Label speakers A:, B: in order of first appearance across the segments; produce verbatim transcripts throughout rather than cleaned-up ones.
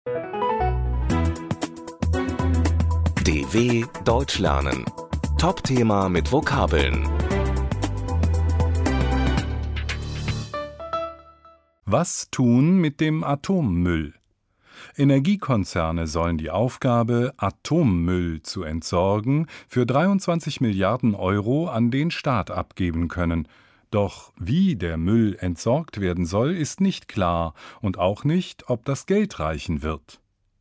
A: D W Deutsch lernen. Top-Thema mit Vokabeln.
B: Was tun mit dem Atommüll? Energiekonzerne sollen die Aufgabe, Atommüll zu entsorgen, für dreiundzwanzig Milliarden Euro an den Staat abgeben können. Doch wie der Müll entsorgt werden soll, ist nicht klar und auch nicht, ob das Geld reichen wird.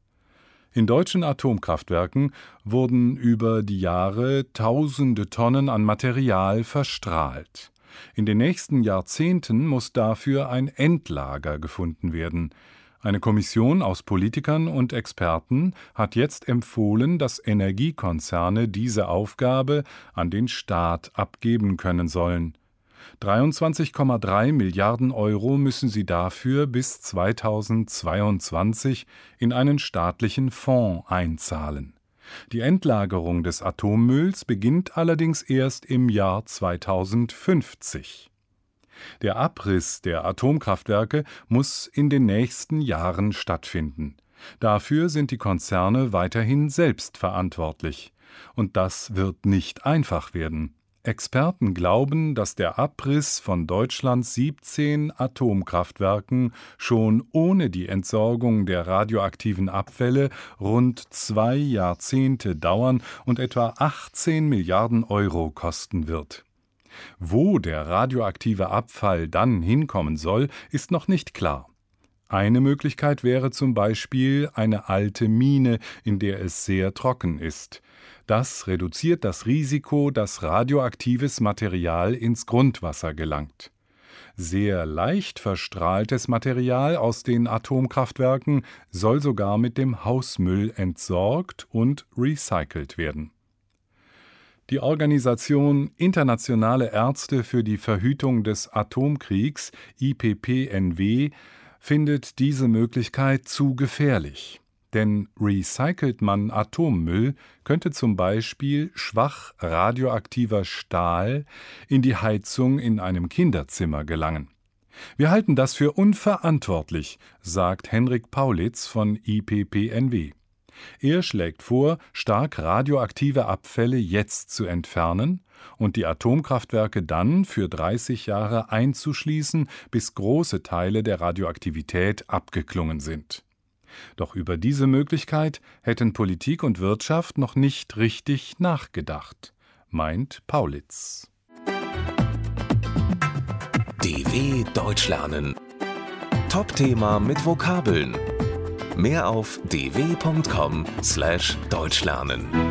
B: In deutschen Atomkraftwerken wurden über die Jahre tausende Tonnen an Material verstrahlt. In den nächsten Jahrzehnten muss dafür ein Endlager gefunden werden. Eine Kommission aus Politikern und Experten hat jetzt empfohlen, dass Energiekonzerne diese Aufgabe an den Staat abgeben können sollen. dreiundzwanzig Komma drei Milliarden Euro müssen sie dafür bis zweitausendzweiundzwanzig in einen staatlichen Fonds einzahlen. Die Endlagerung des Atommülls beginnt allerdings erst im Jahr zweitausendfünfzig. Der Abriss der Atomkraftwerke muss in den nächsten Jahren stattfinden. Dafür sind die Konzerne weiterhin selbst verantwortlich. Und das wird nicht einfach werden. Experten glauben, dass der Abriss von Deutschlands siebzehn Atomkraftwerken schon ohne die Entsorgung der radioaktiven Abfälle rund zwei Jahrzehnte dauern und etwa achtzehn Milliarden Euro kosten wird. Wo der radioaktive Abfall dann hinkommen soll, ist noch nicht klar. Eine Möglichkeit wäre zum Beispiel eine alte Mine, in der es sehr trocken ist. Das reduziert das Risiko, dass radioaktives Material ins Grundwasser gelangt. Sehr leicht verstrahltes Material aus den Atomkraftwerken soll sogar mit dem Hausmüll entsorgt und recycelt werden. Die Organisation Internationale Ärzte für die Verhütung des Atomkriegs, I P P N W, findet diese Möglichkeit zu gefährlich. Denn recycelt man Atommüll, könnte zum Beispiel schwach radioaktiver Stahl in die Heizung in einem Kinderzimmer gelangen. Wir halten das für unverantwortlich, sagt Henrik Paulitz von I P P N W. Er schlägt vor, stark radioaktive Abfälle jetzt zu entfernen und die Atomkraftwerke dann für dreißig Jahre einzuschließen, bis große Teile der Radioaktivität abgeklungen sind. Doch über diese Möglichkeit hätten Politik und Wirtschaft noch nicht richtig nachgedacht, meint Paulitz.
A: D W Deutsch lernen. Top-Thema mit Vokabeln. Mehr auf d w punkt com slash deutsch lernen.